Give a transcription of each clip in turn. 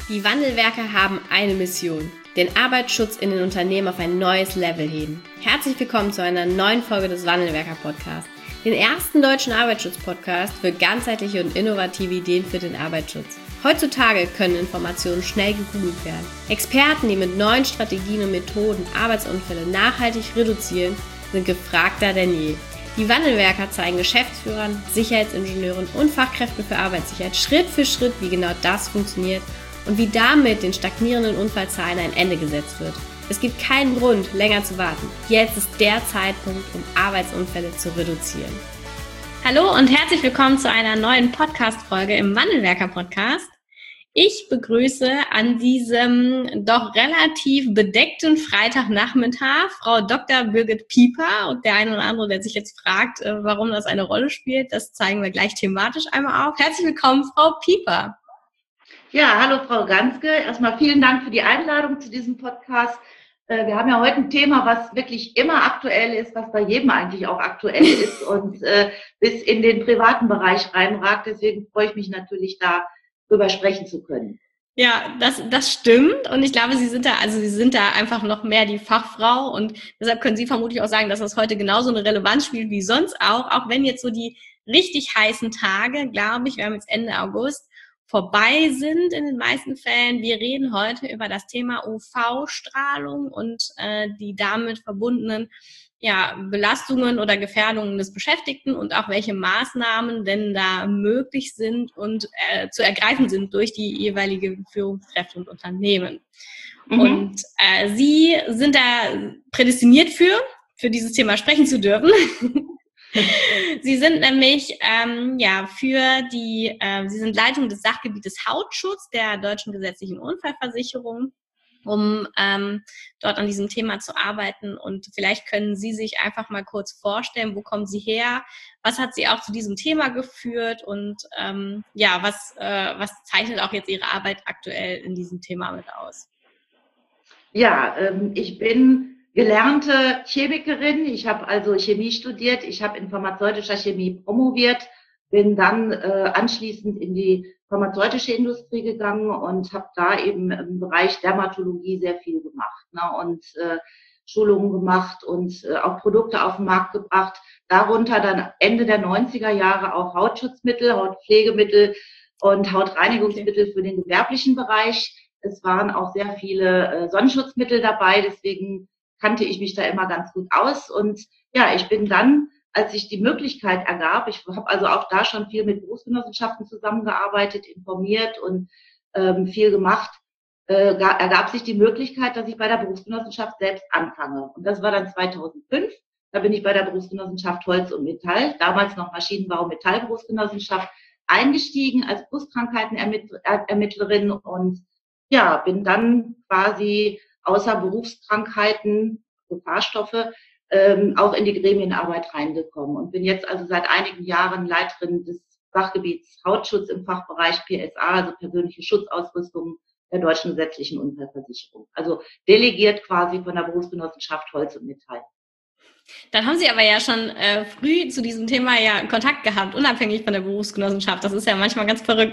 Die Wandelwerker haben eine Mission: den Arbeitsschutz in den Unternehmen auf ein neues Level heben. Herzlich willkommen zu einer neuen Folge des Wandelwerker-Podcasts, den ersten deutschen Arbeitsschutz-Podcast für ganzheitliche und innovative Ideen für den Arbeitsschutz. Heutzutage können Informationen schnell gegoogelt werden. Experten, die mit neuen Strategien und Methoden Arbeitsunfälle nachhaltig reduzieren, sind gefragter denn je. Die Wandelwerker zeigen Geschäftsführern, Sicherheitsingenieuren und Fachkräften für Arbeitssicherheit Schritt für Schritt, wie genau das funktioniert und wie damit den stagnierenden Unfallzahlen ein Ende gesetzt wird. Es gibt keinen Grund, länger zu warten. Jetzt ist der Zeitpunkt, um Arbeitsunfälle zu reduzieren. Hallo und herzlich willkommen zu einer neuen Podcast-Folge im Wandelwerker-Podcast. Ich begrüße an diesem doch relativ bedeckten Freitagnachmittag Frau Dr. Birgit Pieper, und der eine oder andere, der sich jetzt fragt, warum das eine Rolle spielt, das zeigen wir gleich thematisch einmal auf. Herzlich willkommen, Frau Pieper. Ja, hallo Frau Ganske. Erstmal vielen Dank für die Einladung zu diesem Podcast. Wir haben ja heute ein Thema, was wirklich immer aktuell ist, was bei jedem eigentlich auch aktuell ist und bis in den privaten Bereich reinragt. Deswegen freue ich mich natürlich, darüber sprechen zu können. Ja, das stimmt. Und ich glaube, Sie sind da einfach noch mehr die Fachfrau. Und deshalb können Sie vermutlich auch sagen, dass das heute genauso eine Relevanz spielt wie sonst auch wenn jetzt so die richtig heißen Tage, glaube ich, wir haben jetzt Ende August, vorbei sind in den meisten Fällen. Wir reden heute über das Thema UV-Strahlung und die damit verbundenen Belastungen oder Gefährdungen des Beschäftigten und auch welche Maßnahmen denn da möglich sind und zu ergreifen sind durch die jeweilige Führungskräfte und Unternehmen. Und Sie sind da prädestiniert für dieses Thema sprechen zu dürfen. Sie sind nämlich Sie sind Leitung des Sachgebietes Hautschutz der Deutschen Gesetzlichen Unfallversicherung, um dort an diesem Thema zu arbeiten. Und vielleicht können Sie sich einfach mal kurz vorstellen, wo kommen Sie her, was hat Sie auch zu diesem Thema geführt und was zeichnet auch jetzt Ihre Arbeit aktuell in diesem Thema mit aus? Ja, ich bin gelernte Chemikerin. Ich habe also Chemie studiert. Ich habe in pharmazeutischer Chemie promoviert, bin dann anschließend in die pharmazeutische Industrie gegangen und habe da eben im Bereich Dermatologie sehr viel gemacht, und Schulungen gemacht und auch Produkte auf den Markt gebracht. Darunter dann Ende der 90er Jahre auch Hautschutzmittel, Hautpflegemittel und Hautreinigungsmittel für den gewerblichen Bereich. Es waren auch sehr viele Sonnenschutzmittel dabei, deswegen kannte ich mich da immer ganz gut aus. Und ja, ich bin dann, als sich die Möglichkeit ergab, ich habe also auch da schon viel mit Berufsgenossenschaften zusammengearbeitet, informiert und viel gemacht, ergab sich die Möglichkeit, dass ich bei der Berufsgenossenschaft selbst anfange. Und das war dann 2005. Da bin ich bei der Berufsgenossenschaft Holz und Metall, damals noch Maschinenbau- und Metallberufsgenossenschaft, eingestiegen als Berufskrankheitenermittlerin und ja, bin dann quasi außer Berufskrankheiten, Gefahrstoffe, auch in die Gremienarbeit reingekommen und bin jetzt also seit einigen Jahren Leiterin des Sachgebiets Hautschutz im Fachbereich PSA, also persönliche Schutzausrüstung der Deutschen Gesetzlichen Unfallversicherung. Also delegiert quasi von der Berufsgenossenschaft Holz und Metall. Dann haben Sie aber ja schon früh zu diesem Thema Kontakt gehabt, unabhängig von der Berufsgenossenschaft. Das ist ja manchmal ganz verrückt,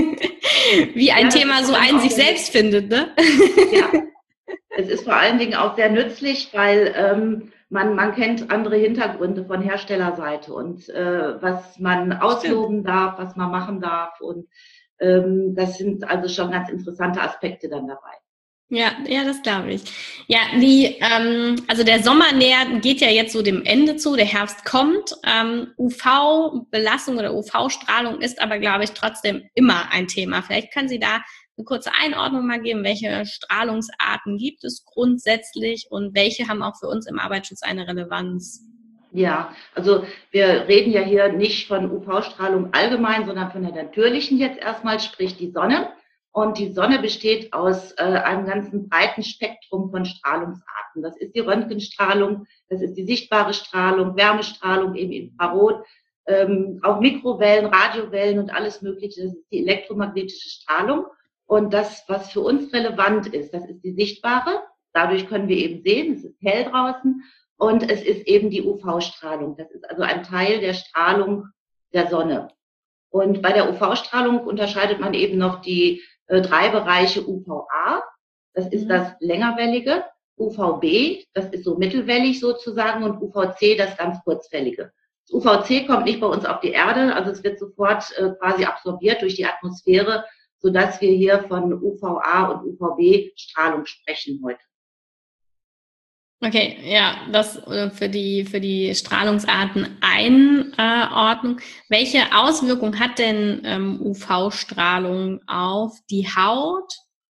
wie ein Thema so einen sich selbst findet, ne? Ja, es ist vor allen Dingen auch sehr nützlich, weil man kennt andere Hintergründe von Herstellerseite und was man ausloben darf, was man machen darf. Und das sind also schon ganz interessante Aspekte dann dabei. Ja, das glaube ich. Ja, also der Sommer geht ja jetzt so dem Ende zu, der Herbst kommt. UV-Belastung oder UV-Strahlung ist aber, glaube ich, trotzdem immer ein Thema. Vielleicht können Sie da eine kurze Einordnung mal geben, welche Strahlungsarten gibt es grundsätzlich und welche haben auch für uns im Arbeitsschutz eine Relevanz? Ja, also wir reden ja hier nicht von UV-Strahlung allgemein, sondern von der natürlichen jetzt erstmal, sprich die Sonne. Und die Sonne besteht aus einem ganzen breiten Spektrum von Strahlungsarten. Das ist die Röntgenstrahlung, das ist die sichtbare Strahlung, Wärmestrahlung, eben Infrarot, auch Mikrowellen, Radiowellen und alles Mögliche. Das ist die elektromagnetische Strahlung. Und das, was für uns relevant ist, das ist die sichtbare. Dadurch können wir eben sehen, es ist hell draußen. Und es ist eben die UV-Strahlung. Das ist also ein Teil der Strahlung der Sonne. Und bei der UV-Strahlung unterscheidet man eben noch die drei Bereiche UVA, das ist das längerwellige, UVB, das ist so mittelwellig sozusagen, und UVC, das ganz kurzwellige. Das UVC kommt nicht bei uns auf die Erde, also es wird sofort quasi absorbiert durch die Atmosphäre, sodass wir hier von UVA und UVB-Strahlung sprechen heute. Okay, ja, das für die Strahlungsarten Einordnung. Welche Auswirkung hat denn UV-Strahlung auf die Haut?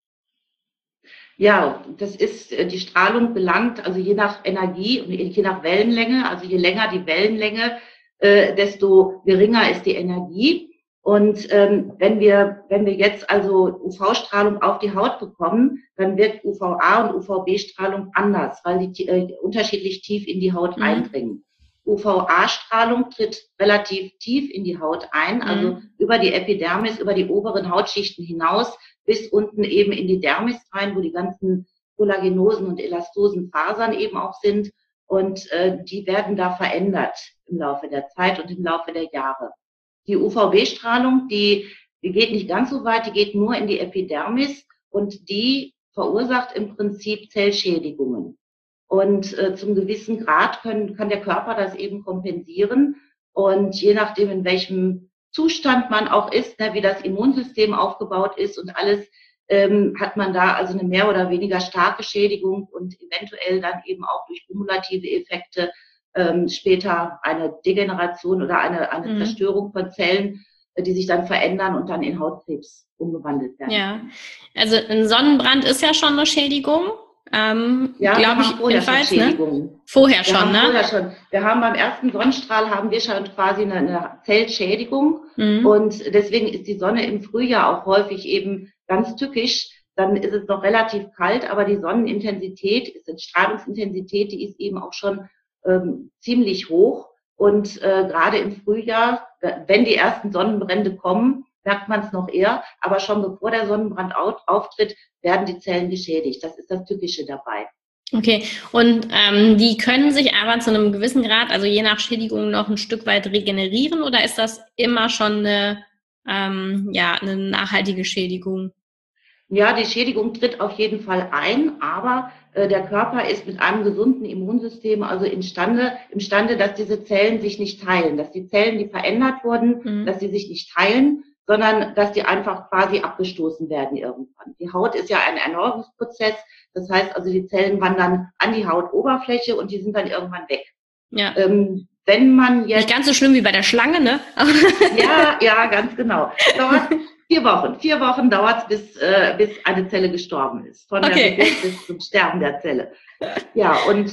Ja, das ist, die Strahlung gelangt, also je nach Energie und je nach Wellenlänge, also je länger die Wellenlänge, desto geringer ist die Energie. Und wenn wir jetzt also UV-Strahlung auf die Haut bekommen, dann wird UVA und UVB-Strahlung anders, weil die unterschiedlich tief in die Haut eindringen. UVA-Strahlung tritt relativ tief in die Haut ein, also über die Epidermis, über die oberen Hautschichten hinaus, bis unten eben in die Dermis rein, wo die ganzen kollagenosen und elastosen Fasern eben auch sind. Und die werden da verändert im Laufe der Zeit und im Laufe der Jahre. Die UVB-Strahlung, die geht nicht ganz so weit, die geht nur in die Epidermis und die verursacht im Prinzip Zellschädigungen. Und zum gewissen Grad kann der Körper das eben kompensieren. Und je nachdem, in welchem Zustand man auch ist, wie das Immunsystem aufgebaut ist und alles, hat man da also eine mehr oder weniger starke Schädigung und eventuell dann eben auch durch kumulative Effekte später eine Degeneration oder eine Zerstörung von Zellen, die sich dann verändern und dann in Hautkrebs umgewandelt werden. Ja, also ein Sonnenbrand ist ja schon eine Schädigung. Ja, glaube ich, vorher schon Schädigungen. Ne? Vorher schon, ne? Vorher schon. Wir haben beim ersten Sonnenstrahl haben wir schon quasi eine Zellschädigung und deswegen ist die Sonne im Frühjahr auch häufig eben ganz tückisch. Dann ist es noch relativ kalt, aber die Sonnenintensität, die Strahlungsintensität, die ist eben auch schon ziemlich hoch. Und gerade im Frühjahr, wenn die ersten Sonnenbrände kommen, merkt man es noch eher, aber schon bevor der Sonnenbrand auftritt, werden die Zellen geschädigt. Das ist das Tückische dabei. Okay, und die können sich aber zu einem gewissen Grad, also je nach Schädigung, noch ein Stück weit regenerieren, oder ist das immer schon eine nachhaltige Schädigung? Ja, die Schädigung tritt auf jeden Fall ein, aber der Körper ist mit einem gesunden Immunsystem also imstande, dass diese Zellen sich nicht teilen, dass die Zellen, die verändert wurden, dass sie sich nicht teilen, sondern dass die einfach quasi abgestoßen werden irgendwann. Die Haut ist ja ein Erneuerungsprozess, das heißt also, die Zellen wandern an die Hautoberfläche und die sind dann irgendwann weg. Ja. Wenn man jetzt nicht ganz so schlimm wie bei der Schlange, ne? ja, ganz genau. Dauert 4 Wochen. 4 Wochen dauert es, bis eine Zelle gestorben ist. Von der Geburt bis zum Sterben der Zelle. Ja, und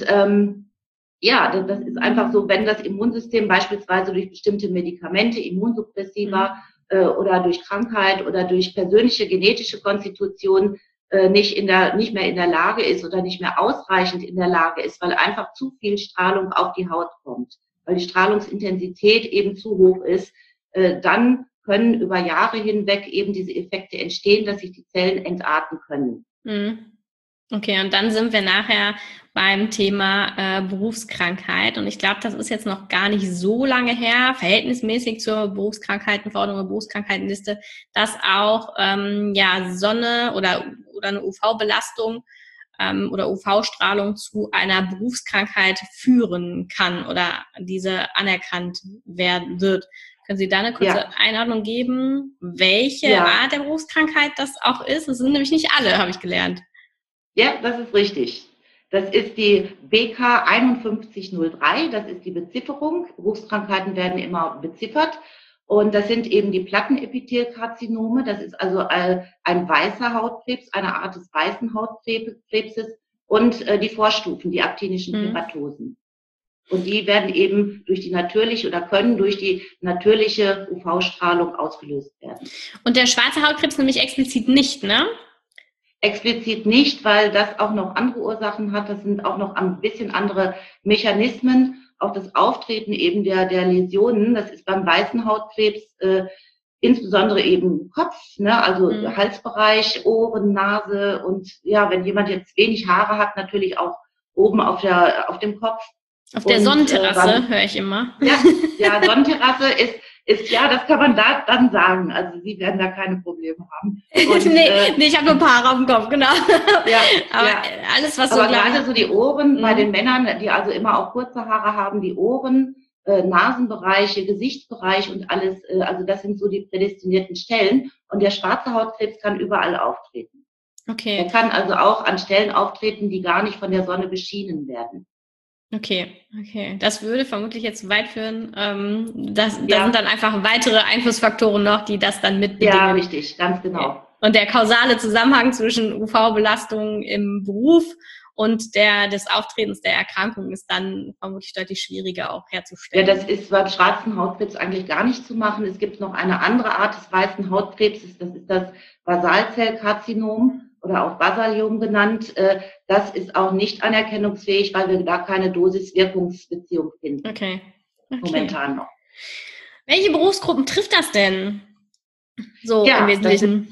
das ist einfach so, wenn das Immunsystem beispielsweise durch bestimmte Medikamente, Immunsuppressiva oder durch Krankheit oder durch persönliche genetische Konstitution nicht mehr in der Lage ist oder nicht mehr ausreichend in der Lage ist, weil einfach zu viel Strahlung auf die Haut kommt, weil die Strahlungsintensität eben zu hoch ist, dann können über Jahre hinweg eben diese Effekte entstehen, dass sich die Zellen entarten können. Okay, und dann sind wir nachher beim Thema Berufskrankheit. Und ich glaube, das ist jetzt noch gar nicht so lange her, verhältnismäßig zur Berufskrankheitenverordnung oder Berufskrankheitenliste, dass auch Sonne oder eine UV-Belastung oder UV-Strahlung zu einer Berufskrankheit führen kann oder diese anerkannt werden wird. Können Sie da eine kurze Einordnung geben, welche Art der Berufskrankheit das auch ist? Das sind nämlich nicht alle, habe ich gelernt. Ja, das ist richtig. Das ist die BK 5103, das ist die Bezifferung. Berufskrankheiten werden immer beziffert. Und das sind eben die Plattenepithelkarzinome. Das ist also ein weißer Hautkrebs, eine Art des weißen Hautkrebses und die Vorstufen, die aktinischen Keratosen. Und die werden eben können durch die natürliche UV-Strahlung ausgelöst werden. Und der schwarze Hautkrebs nämlich explizit nicht, ne? Explizit nicht, weil das auch noch andere Ursachen hat. Das sind auch noch ein bisschen andere Mechanismen. Auch das Auftreten eben der Läsionen, das ist beim weißen Hautkrebs insbesondere eben Kopf, ne? Also Halsbereich, Ohren, Nase und ja, wenn jemand jetzt wenig Haare hat, natürlich auch oben auf dem Kopf. Auf der Sonnenterrasse höre ich immer. Ja, Sonnenterrasse Ja, das kann man da dann sagen. Also Sie werden da keine Probleme haben. Und, nee, ich habe nur ein paar Haare auf dem Kopf, genau. Ja, aber ja. alles, was so aber gerade so die Ohren bei den Männern, die also immer auch kurze Haare haben, die Ohren, Nasenbereiche, Gesichtsbereich und alles, also das sind so die prädestinierten Stellen. Und der schwarze Hautkrebs kann überall auftreten. Okay. Er kann also auch an Stellen auftreten, die gar nicht von der Sonne beschienen werden. Okay. Das würde vermutlich jetzt zu weit führen. Da sind dann einfach weitere Einflussfaktoren noch, die das dann mitbedingen. Ja, richtig, ganz genau. Und der kausale Zusammenhang zwischen UV-Belastung im Beruf und des Auftretens der Erkrankung ist dann vermutlich deutlich schwieriger auch herzustellen. Ja, das ist beim schwarzen Hautkrebs eigentlich gar nicht zu machen. Es gibt noch eine andere Art des weißen Hautkrebses, das ist das Basalzellkarzinom oder auch Basaliom genannt. Das ist auch nicht anerkennungsfähig, weil wir da keine Dosis-Wirkungsbeziehung finden. Okay. Momentan noch. Welche Berufsgruppen trifft das denn? So im Wesentlichen.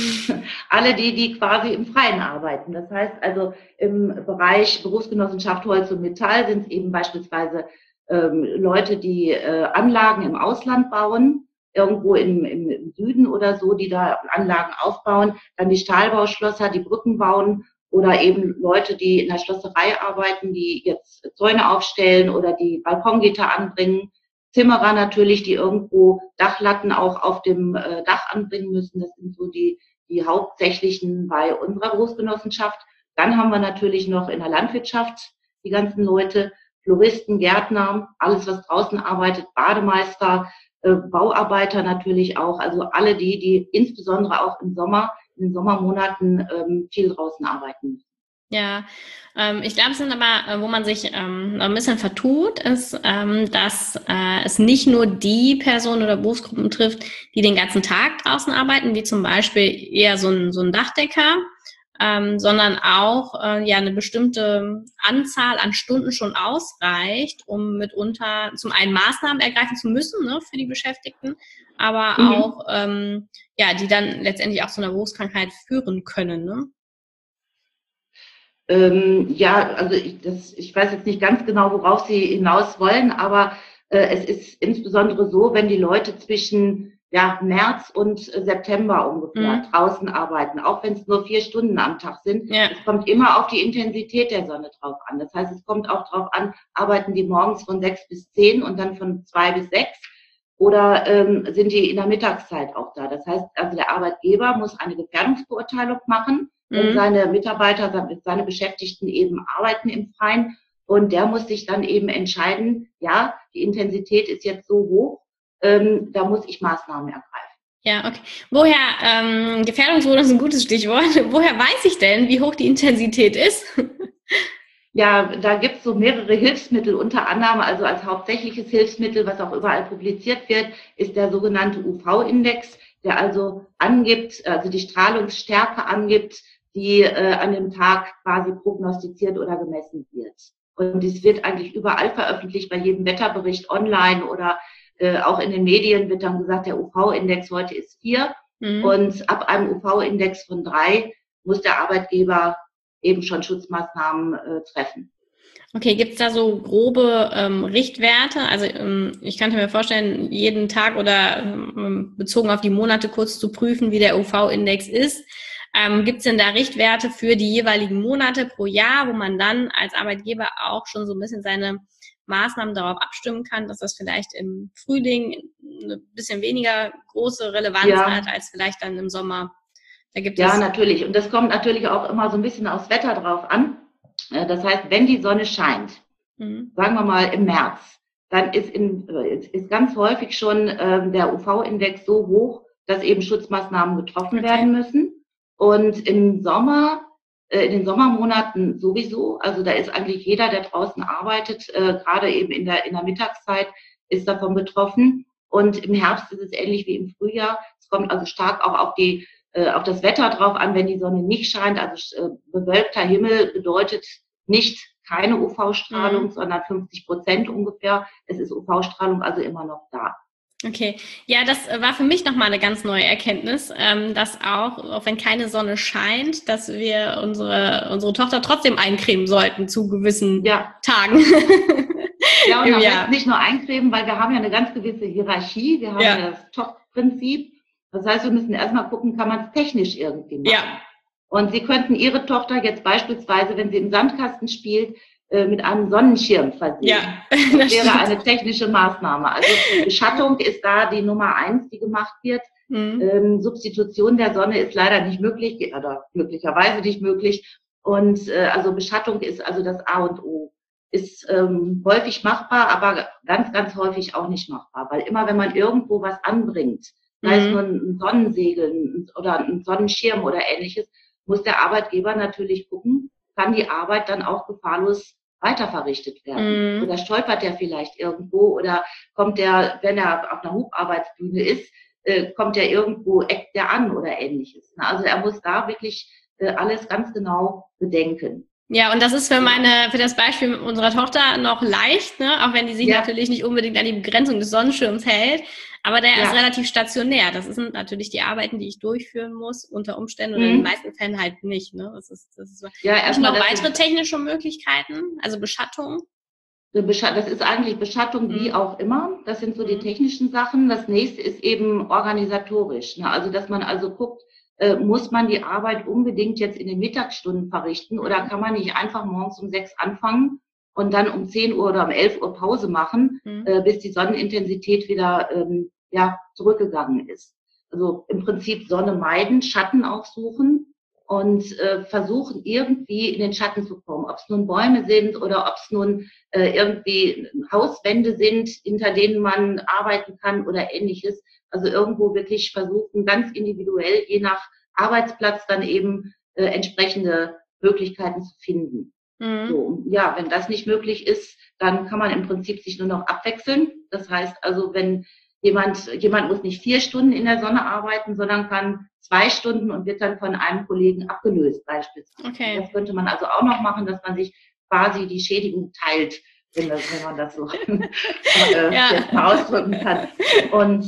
Alle die quasi im Freien arbeiten. Das heißt also im Bereich Berufsgenossenschaft Holz und Metall sind es eben beispielsweise Leute, die Anlagen im Ausland bauen, irgendwo im Süden oder so, die da Anlagen aufbauen. Dann die Stahlbauschlosser, die Brücken bauen oder eben Leute, die in der Schlosserei arbeiten, die jetzt Zäune aufstellen oder die Balkongitter anbringen. Zimmerer natürlich, die irgendwo Dachlatten auch auf dem Dach anbringen müssen. Das sind so die hauptsächlichen bei unserer Berufsgenossenschaft. Dann haben wir natürlich noch in der Landwirtschaft die ganzen Leute, Floristen, Gärtner, alles, was draußen arbeitet, Bademeister, Bauarbeiter natürlich auch. Also alle die insbesondere auch in den Sommermonaten viel draußen arbeiten müssen. Ja, ich glaube, es sind aber, wo man sich ein bisschen vertut, ist, dass es nicht nur die Personen oder Berufsgruppen trifft, die den ganzen Tag draußen arbeiten, wie zum Beispiel eher so ein Dachdecker, sondern auch eine bestimmte Anzahl an Stunden schon ausreicht, um mitunter zum einen Maßnahmen ergreifen zu müssen, ne, für die Beschäftigten, aber auch die dann letztendlich auch zu einer Berufskrankheit führen können, ne? Also ich weiß jetzt nicht ganz genau, worauf Sie hinaus wollen, aber es ist insbesondere so, wenn die Leute zwischen März und September ungefähr draußen arbeiten, auch wenn es nur 4 Stunden am Tag sind. Ja. Es kommt immer auf die Intensität der Sonne drauf an. Das heißt, es kommt auch drauf an, arbeiten die morgens von 6 bis 10 und dann von 2 bis 6 oder sind die in der Mittagszeit auch da. Das heißt, also der Arbeitgeber muss eine Gefährdungsbeurteilung machen, wenn seine Mitarbeiter, seine Beschäftigten eben arbeiten im Freien. Und der muss sich dann eben entscheiden, ja, die Intensität ist jetzt so hoch, da muss ich Maßnahmen ergreifen. Ja, okay. Gefährdungsmodus ist ein gutes Stichwort. Woher weiß ich denn, wie hoch die Intensität ist? Ja, da gibt's so mehrere Hilfsmittel, unter anderem, also als hauptsächliches Hilfsmittel, was auch überall publiziert wird, ist der sogenannte UV-Index, der also angibt, also die Strahlungsstärke angibt, die an dem Tag quasi prognostiziert oder gemessen wird. Und dies wird eigentlich überall veröffentlicht, bei jedem Wetterbericht online oder auch in den Medien wird dann gesagt, der UV-Index heute ist 4 und ab einem UV-Index von 3 muss der Arbeitgeber eben schon Schutzmaßnahmen treffen. Okay, gibt's da so grobe Richtwerte? Also ich könnte mir vorstellen, jeden Tag oder bezogen auf die Monate kurz zu prüfen, wie der UV-Index ist. Gibt's denn da Richtwerte für die jeweiligen Monate pro Jahr, wo man dann als Arbeitgeber auch schon so ein bisschen seine Maßnahmen darauf abstimmen kann, dass das vielleicht im Frühling eine bisschen weniger große Relevanz hat als vielleicht dann im Sommer? Da gibt es natürlich. Und das kommt natürlich auch immer so ein bisschen aufs Wetter drauf an. Das heißt, wenn die Sonne scheint, sagen wir mal im März, dann ist ganz häufig schon der UV-Index so hoch, dass eben Schutzmaßnahmen getroffen werden müssen. Und im Sommer, in den Sommermonaten sowieso, also da ist eigentlich jeder, der draußen arbeitet, gerade eben in der Mittagszeit, ist davon betroffen. Und im Herbst ist es ähnlich wie im Frühjahr. Es kommt also stark auch auf das Wetter drauf an, wenn die Sonne nicht scheint. Also bewölkter Himmel bedeutet nicht keine UV-Strahlung, sondern 50% ungefähr. Es ist UV-Strahlung also immer noch da. Okay, ja, das war für mich nochmal eine ganz neue Erkenntnis, dass auch wenn keine Sonne scheint, dass wir unsere Tochter trotzdem eincremen sollten zu gewissen Tagen. Ja, und am besten nicht nur eincremen, weil wir haben ja eine ganz gewisse Hierarchie. Wir haben ja das Top-Prinzip. Das heißt, wir müssen erstmal gucken, kann man es technisch irgendwie machen. Ja. Und Sie könnten Ihre Tochter jetzt beispielsweise, wenn sie im Sandkasten spielt, mit einem Sonnenschirm versehen. Ja, das wäre eine technische Maßnahme. Also Beschattung ist da die Nummer 1, die gemacht wird. Substitution der Sonne ist leider nicht möglich, oder glücklicherweise nicht möglich. Und also Beschattung ist also das A und O. Ist häufig machbar, aber ganz, ganz häufig auch nicht machbar. Weil immer, wenn man irgendwo was anbringt, sei es nur ein Sonnensegel oder ein Sonnenschirm oder ähnliches, muss der Arbeitgeber natürlich gucken, kann die Arbeit dann auch gefahrlos weiter verrichtet werden. Oder stolpert der vielleicht irgendwo oder kommt der, wenn er auf einer Hubarbeitsbühne ist, kommt der irgendwo, eckt der an oder ähnliches. Also er muss da wirklich alles ganz genau bedenken. Ja, und das ist für das Beispiel unserer Tochter noch leicht, ne? Auch wenn die sich natürlich nicht unbedingt an die Begrenzung des Sonnenschirms hält. Aber der ist relativ stationär. Das sind natürlich die Arbeiten, die ich durchführen muss, unter Umständen oder in den meisten Fällen halt nicht. Ne? Das ist so. Ja, erstmal noch weitere technische Möglichkeiten, also Beschattung. Das ist eigentlich Beschattung wie auch immer. Das sind so die technischen Sachen. Das nächste ist eben organisatorisch. Ne? Also, dass man also guckt, muss man die Arbeit unbedingt jetzt in den Mittagsstunden verrichten oder kann man nicht einfach morgens um 6 anfangen und dann um 10 Uhr oder um 11 Uhr Pause machen, bis die Sonnenintensität wieder zurückgegangen ist. Also im Prinzip Sonne meiden, Schatten aufsuchen und versuchen irgendwie in den Schatten zu kommen. Ob es nun Bäume sind oder ob es nun irgendwie Hauswände sind, hinter denen man arbeiten kann oder ähnliches. Also irgendwo wirklich versuchen, ganz individuell, je nach Arbeitsplatz dann eben entsprechende Möglichkeiten zu finden. So, ja, wenn das nicht möglich ist, dann kann man im Prinzip sich nur noch abwechseln. Das heißt also, wenn jemand muss nicht 4 Stunden in der Sonne arbeiten, sondern kann 2 Stunden und wird dann von einem Kollegen abgelöst beispielsweise. Okay. Das könnte man also auch noch machen, dass man sich quasi die Schädigung teilt, wenn man das so jetzt mal ausdrücken kann. Und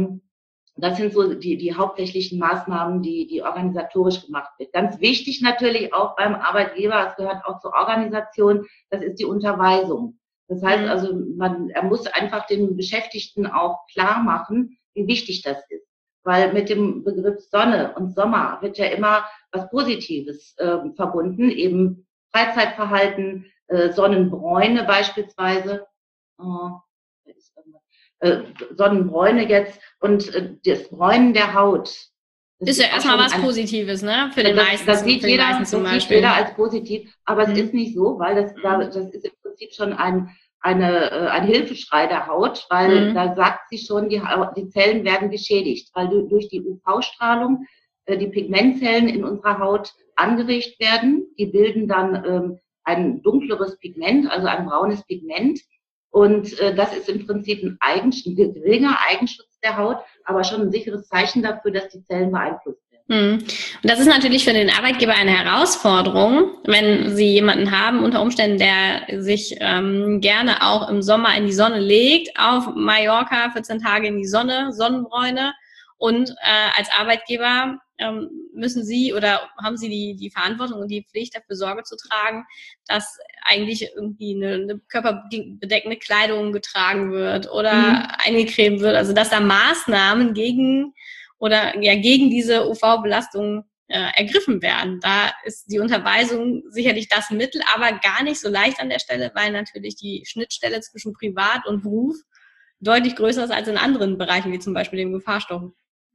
das sind so die hauptsächlichen Maßnahmen, die organisatorisch gemacht wird. Ganz wichtig natürlich auch beim Arbeitgeber, es gehört auch zur Organisation, das ist die Unterweisung. Das heißt also, er muss einfach den Beschäftigten auch klar machen, wie wichtig das ist. Weil mit dem Begriff Sonne und Sommer wird ja immer was Positives verbunden, eben Freizeitverhalten, Sonnenbräune beispielsweise. Sonnenbräune jetzt und das Bräunen der Haut. Ist ja erstmal was Positives, ne? Für den meisten. Das sieht jeder als positiv, aber es ist nicht so, weil das ist im Prinzip schon ein Hilfeschrei der Haut, weil da sagt sie schon, die Zellen werden geschädigt, weil durch die UV-Strahlung die Pigmentzellen in unserer Haut angeregt werden. Die bilden dann ein dunkleres Pigment, also ein braunes Pigment. Und das ist im Prinzip ein geringer Eigenschutz der Haut, aber schon ein sicheres Zeichen dafür, dass die Zellen beeinflusst werden. Und das ist natürlich für den Arbeitgeber eine Herausforderung, wenn Sie jemanden haben, unter Umständen, der sich gerne auch im Sommer in die Sonne legt, auf Mallorca 14 Tage in die Sonne, Sonnenbräune. Und als Arbeitgeber müssen Sie oder haben Sie die Verantwortung und die Pflicht, dafür Sorge zu tragen, dass eigentlich irgendwie eine körperbedeckende Kleidung getragen wird oder eingecremt wird. Also dass da Maßnahmen gegen diese UV-Belastung ergriffen werden. Da ist die Unterweisung sicherlich das Mittel, aber gar nicht so leicht an der Stelle, weil natürlich die Schnittstelle zwischen Privat und Beruf deutlich größer ist als in anderen Bereichen, wie zum Beispiel dem Gefahrstoffen.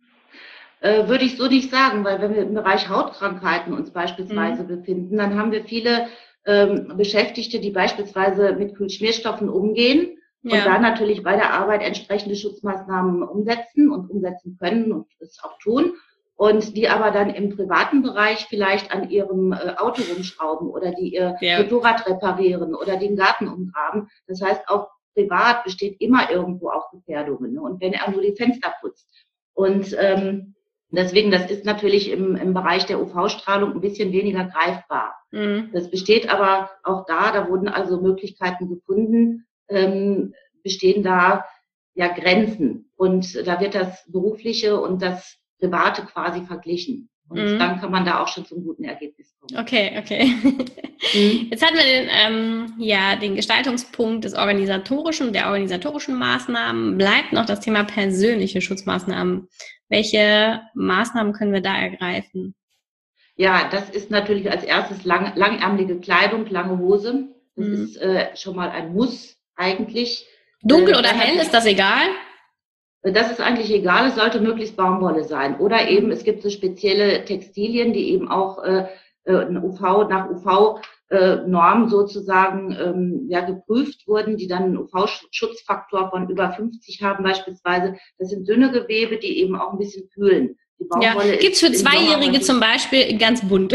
Würde ich so nicht sagen, weil wenn wir im Bereich Hautkrankheiten uns beispielsweise befinden, dann haben wir viele Beschäftigte, die beispielsweise mit Kühlschmierstoffen umgehen und da natürlich bei der Arbeit entsprechende Schutzmaßnahmen umsetzen können und es auch tun und die aber dann im privaten Bereich vielleicht an ihrem Auto rumschrauben oder die ihr Motorrad reparieren oder den Garten umgraben. Das heißt, auch privat besteht immer irgendwo auch Gefährdungen, ne? Und wenn er nur die Fenster putzt. Und deswegen, das ist natürlich im Bereich der UV-Strahlung ein bisschen weniger greifbar. Das besteht aber auch da wurden also Möglichkeiten gefunden, bestehen da Grenzen. Und da wird das Berufliche und das Private quasi verglichen. Und dann kann man da auch schon zum guten Ergebnis kommen. Okay. Jetzt hatten wir den Gestaltungspunkt der organisatorischen Maßnahmen. Bleibt noch das Thema persönliche Schutzmaßnahmen. Welche Maßnahmen können wir da ergreifen? Ja, das ist natürlich als erstes langärmelige Kleidung, lange Hose. Das ist schon mal ein Muss eigentlich. Dunkel oder hell, ist das egal? Das ist eigentlich egal, es sollte möglichst Baumwolle sein. Oder eben, es gibt so spezielle Textilien, die eben auch nach UV-Norm sozusagen geprüft wurden, die dann einen UV-Schutzfaktor von über 50 haben beispielsweise. Das sind dünne Gewebe, die eben auch ein bisschen kühlen. Die Baumwolle gibt es für Zweijährige zum Beispiel ganz bunt.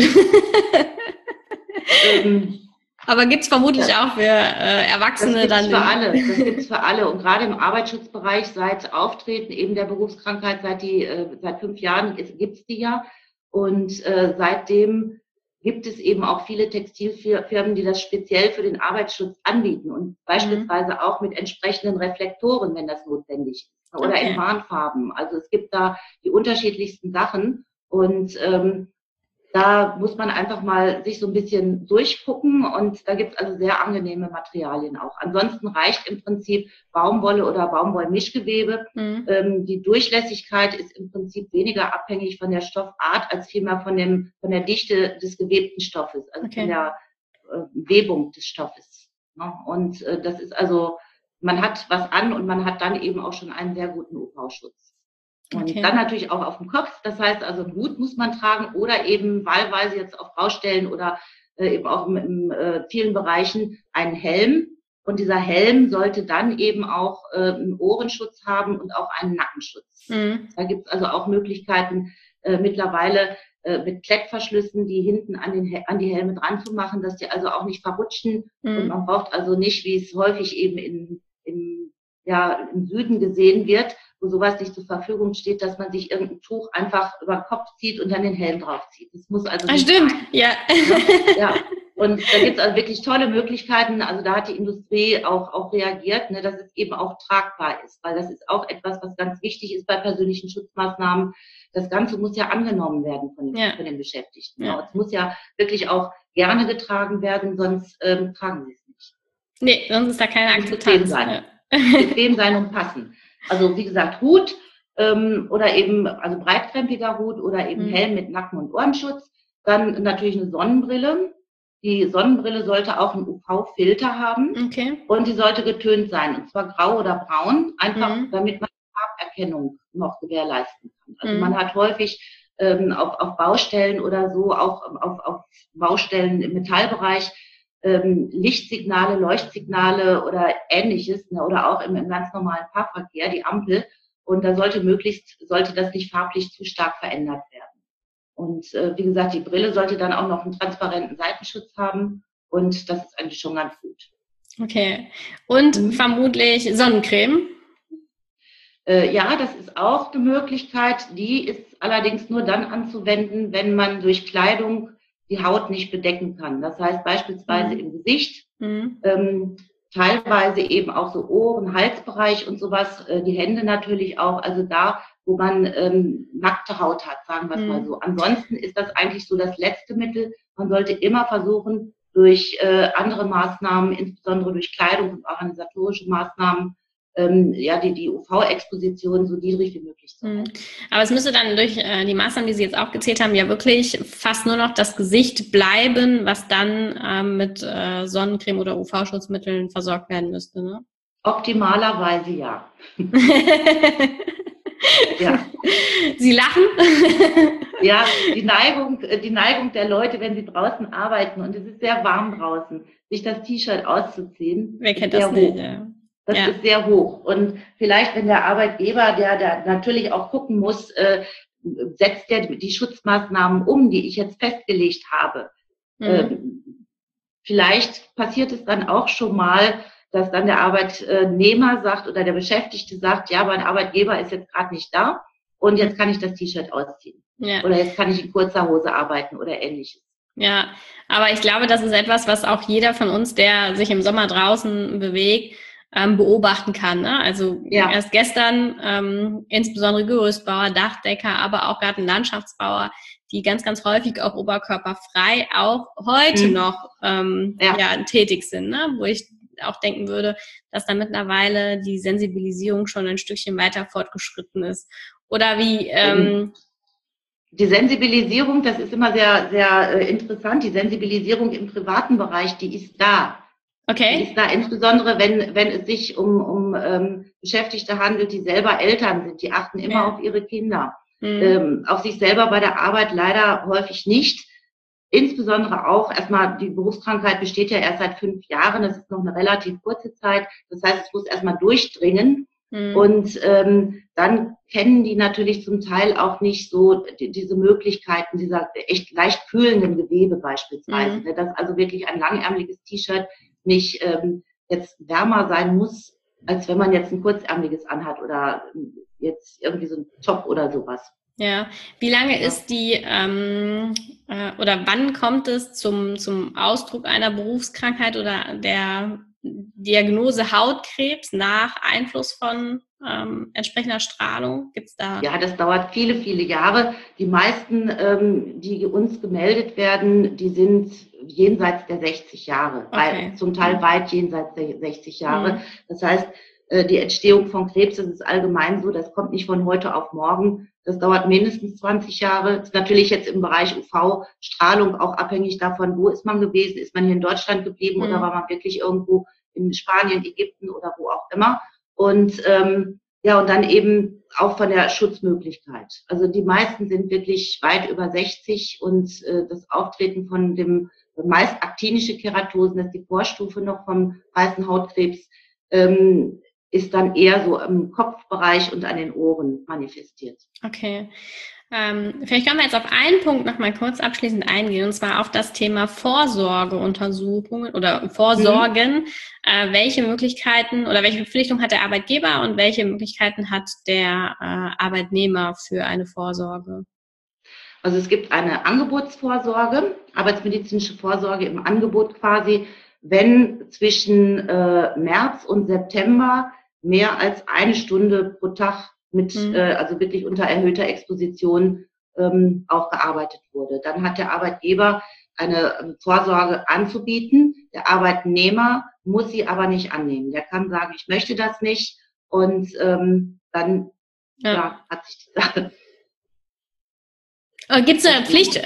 Aber gibt es vermutlich auch für Erwachsene das gibt's für alle. Und gerade im Arbeitsschutzbereich seit Auftreten eben der Berufskrankheit, seit 5 Jahren gibt's die ja. Und seitdem gibt es eben auch viele Textilfirmen, die das speziell für den Arbeitsschutz anbieten und beispielsweise auch mit entsprechenden Reflektoren, wenn das notwendig ist. Oder in Warnfarben. Also es gibt da die unterschiedlichsten Sachen. Und da muss man einfach mal sich so ein bisschen durchgucken und da gibt es also sehr angenehme Materialien auch. Ansonsten reicht im Prinzip Baumwolle oder Baumwollmischgewebe. Die Durchlässigkeit ist im Prinzip weniger abhängig von der Stoffart als vielmehr von der Dichte des gewebten Stoffes, also von der Webung des Stoffes. Ne? Und das ist also, man hat was an und man hat dann eben auch schon einen sehr guten UV-Schutz. Und dann natürlich auch auf dem Kopf, das heißt also einen Hut muss man tragen oder eben wahlweise jetzt auf Baustellen oder eben auch in vielen Bereichen einen Helm. Und dieser Helm sollte dann eben auch einen Ohrenschutz haben und auch einen Nackenschutz. Da gibt es also auch Möglichkeiten mittlerweile mit Klettverschlüssen, die hinten an die Helme dran zu machen, dass die also auch nicht verrutschen. Und man braucht also nicht, wie es häufig eben im Süden gesehen wird, wo sowas nicht zur Verfügung steht, dass man sich irgendein Tuch einfach über den Kopf zieht und dann den Helm draufzieht. Das muss also nicht stimmt, sein. Ja. Und da gibt es also wirklich tolle Möglichkeiten. Also da hat die Industrie auch reagiert, ne, dass es eben auch tragbar ist, weil das ist auch etwas, was ganz wichtig ist bei persönlichen Schutzmaßnahmen. Das Ganze muss ja angenommen werden von den Beschäftigten. Ja. Es muss ja wirklich auch gerne getragen werden, sonst tragen sie es nicht. Nee, sonst ist da keine Akzeptanz. Bequem sein und passen. Also wie gesagt, Hut oder eben also breitkrempiger Hut oder eben Helm mit Nacken- und Ohrenschutz. Dann natürlich eine Sonnenbrille. Die Sonnenbrille sollte auch einen UV-Filter haben und die sollte getönt sein, und zwar grau oder braun, einfach damit man Farberkennung noch gewährleisten kann. Also man hat häufig auf Baustellen oder so, auch auf Baustellen im Metallbereich, Lichtsignale, Leuchtsignale oder Ähnliches, ne, oder auch im ganz normalen Fahrverkehr, die Ampel. Und da sollte das nicht farblich zu stark verändert werden. Und wie gesagt, die Brille sollte dann auch noch einen transparenten Seitenschutz haben. Und das ist eigentlich schon ganz gut. Okay. Und vermutlich Sonnencreme? Ja, das ist auch eine Möglichkeit. Die ist allerdings nur dann anzuwenden, wenn man durch Kleidung die Haut nicht bedecken kann. Das heißt beispielsweise im Gesicht, teilweise eben auch so Ohren, Halsbereich und sowas, die Hände natürlich auch, also da, wo man nackte Haut hat, sagen wir es mal so. Ansonsten ist das eigentlich so das letzte Mittel. Man sollte immer versuchen, durch andere Maßnahmen, insbesondere durch Kleidung und organisatorische Maßnahmen, die UV-Exposition so niedrig wie möglich zu halten. Aber es müsste dann durch die Maßnahmen, die Sie jetzt aufgezählt haben, ja wirklich fast nur noch das Gesicht bleiben, was dann mit Sonnencreme oder UV-Schutzmitteln versorgt werden müsste, ne? Optimalerweise ja. Ja. Sie lachen? Ja, die Neigung der Leute, wenn sie draußen arbeiten und es ist sehr warm draußen, sich das T-Shirt auszuziehen. Wer kennt das nicht? Ja. Das ist sehr hoch. Und vielleicht, wenn der Arbeitgeber, der natürlich auch gucken muss, setzt der die Schutzmaßnahmen um, die ich jetzt festgelegt habe. Vielleicht passiert es dann auch schon mal, dass dann der Arbeitnehmer sagt oder der Beschäftigte sagt, ja, mein Arbeitgeber ist jetzt gerade nicht da und jetzt kann ich das T-Shirt ausziehen. Ja. Oder jetzt kann ich in kurzer Hose arbeiten oder Ähnliches. Ja, aber ich glaube, das ist etwas, was auch jeder von uns, der sich im Sommer draußen bewegt, beobachten kann. Ne? Also erst gestern insbesondere Gerüstbauer, Dachdecker, aber auch Gartenlandschaftsbauer, die ganz, ganz häufig auch oberkörperfrei auch heute noch tätig sind, ne? Wo ich auch denken würde, dass da mittlerweile die Sensibilisierung schon ein Stückchen weiter fortgeschritten ist. Oder wie... die Sensibilisierung, das ist immer sehr, sehr interessant. Die Sensibilisierung im privaten Bereich, die ist da. Okay. Die ist da insbesondere, wenn es sich um Beschäftigte handelt, die selber Eltern sind. Die achten immer auf ihre Kinder. Auf sich selber bei der Arbeit leider häufig nicht. Insbesondere auch erstmal, die Berufskrankheit besteht ja erst seit 5 Jahren. Das ist noch eine relativ kurze Zeit. Das heißt, es muss erstmal durchdringen. Und dann kennen die natürlich zum Teil auch nicht so diese Möglichkeiten dieser echt leicht kühlenden Gewebe beispielsweise. Dass also wirklich ein langärmeliges T-Shirt nicht jetzt wärmer sein muss, als wenn man jetzt ein kurzärmeliges anhat oder jetzt irgendwie so ein Top oder sowas. Ja, wie lange ist die oder wann kommt es zum Ausdruck einer Berufskrankheit oder der Diagnose Hautkrebs nach Einfluss von entsprechender Strahlung? Gibt's da? Ja, das dauert viele, viele Jahre. Die meisten, die uns gemeldet werden, die sind jenseits der 60 Jahre, zum Teil weit jenseits der 60 Jahre. Das heißt, die Entstehung von Krebs, das ist allgemein so, das kommt nicht von heute auf morgen. Das dauert mindestens 20 Jahre. Das ist natürlich jetzt im Bereich UV-Strahlung auch abhängig davon, wo ist man gewesen? Ist man hier in Deutschland geblieben oder war man wirklich irgendwo in Spanien, Ägypten oder wo auch immer? Und und dann eben auch von der Schutzmöglichkeit. Also die meisten sind wirklich weit über 60 und das Auftreten von dem meist aktinische Keratosen, das ist die Vorstufe noch vom weißen Hautkrebs, ist dann eher so im Kopfbereich und an den Ohren manifestiert. Okay. Vielleicht können wir jetzt auf einen Punkt noch mal kurz abschließend eingehen, und zwar auf das Thema Vorsorgeuntersuchungen oder Vorsorgen. Welche Möglichkeiten oder welche Verpflichtung hat der Arbeitgeber und welche Möglichkeiten hat der Arbeitnehmer für eine Vorsorge? Also es gibt eine Angebotsvorsorge, arbeitsmedizinische Vorsorge im Angebot quasi, wenn zwischen März und September mehr als 1 Stunde pro Tag mit, also wirklich unter erhöhter Exposition auch gearbeitet wurde. Dann hat der Arbeitgeber eine Vorsorge anzubieten. Der Arbeitnehmer muss sie aber nicht annehmen. Der kann sagen, ich möchte das nicht, und dann hat sich die Sache. Gibt es eine Pflicht,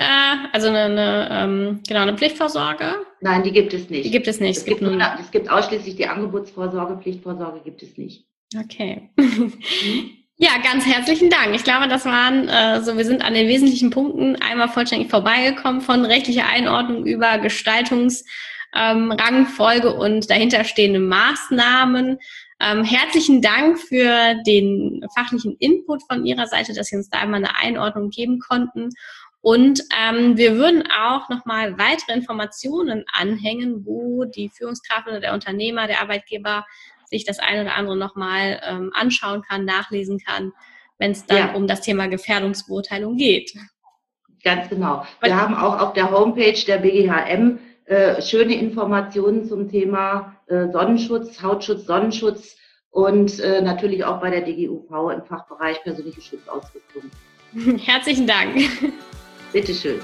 eine Pflichtvorsorge? Nein, die gibt es nicht. Die gibt es nicht. Es gibt ausschließlich die Angebotsvorsorge, Pflichtvorsorge gibt es nicht. Okay. Ja, ganz herzlichen Dank. Ich glaube, das waren wir sind an den wesentlichen Punkten einmal vollständig vorbeigekommen, von rechtlicher Einordnung über Gestaltungsrangfolge und dahinterstehende Maßnahmen. Herzlichen Dank für den fachlichen Input von Ihrer Seite, dass Sie uns da einmal eine Einordnung geben konnten. Und wir würden auch nochmal weitere Informationen anhängen, wo die Führungskraft oder der Unternehmer, der Arbeitgeber sich das eine oder andere nochmal anschauen kann, nachlesen kann, wenn es dann um das Thema Gefährdungsbeurteilung geht. Ganz genau. Wir haben auch auf der Homepage der BGHM schöne Informationen zum Thema Sonnenschutz, Hautschutz, Sonnenschutz und natürlich auch bei der DGUV im Fachbereich persönliche Schutzausrüstung. Herzlichen Dank. Bitteschön.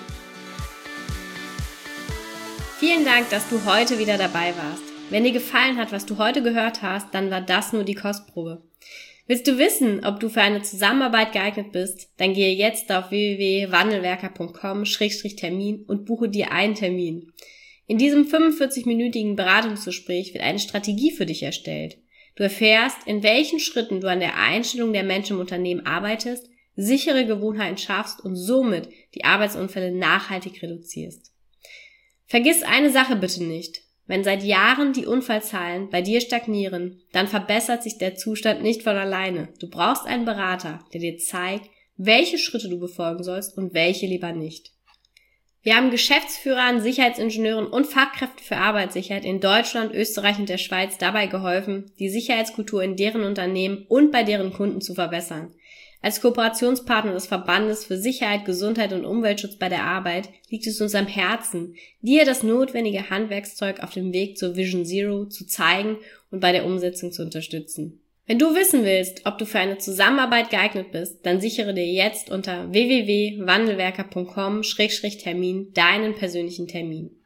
Vielen Dank, dass du heute wieder dabei warst. Wenn dir gefallen hat, was du heute gehört hast, dann war das nur die Kostprobe. Willst du wissen, ob du für eine Zusammenarbeit geeignet bist? Dann gehe jetzt auf www.wandelwerker.com/Termin und buche dir einen Termin. In diesem 45-minütigen Beratungsgespräch wird eine Strategie für dich erstellt. Du erfährst, in welchen Schritten du an der Einstellung der Menschen im Unternehmen arbeitest, sichere Gewohnheiten schaffst und somit die Arbeitsunfälle nachhaltig reduzierst. Vergiss eine Sache bitte nicht. Wenn seit Jahren die Unfallzahlen bei dir stagnieren, dann verbessert sich der Zustand nicht von alleine. Du brauchst einen Berater, der dir zeigt, welche Schritte du befolgen sollst und welche lieber nicht. Wir haben Geschäftsführern, Sicherheitsingenieuren und Fachkräften für Arbeitssicherheit in Deutschland, Österreich und der Schweiz dabei geholfen, die Sicherheitskultur in deren Unternehmen und bei deren Kunden zu verbessern. Als Kooperationspartner des Verbandes für Sicherheit, Gesundheit und Umweltschutz bei der Arbeit liegt es uns am Herzen, dir das notwendige Handwerkszeug auf dem Weg zur Vision Zero zu zeigen und bei der Umsetzung zu unterstützen. Wenn du wissen willst, ob du für eine Zusammenarbeit geeignet bist, dann sichere dir jetzt unter www.wandelwerker.com/Termin deinen persönlichen Termin.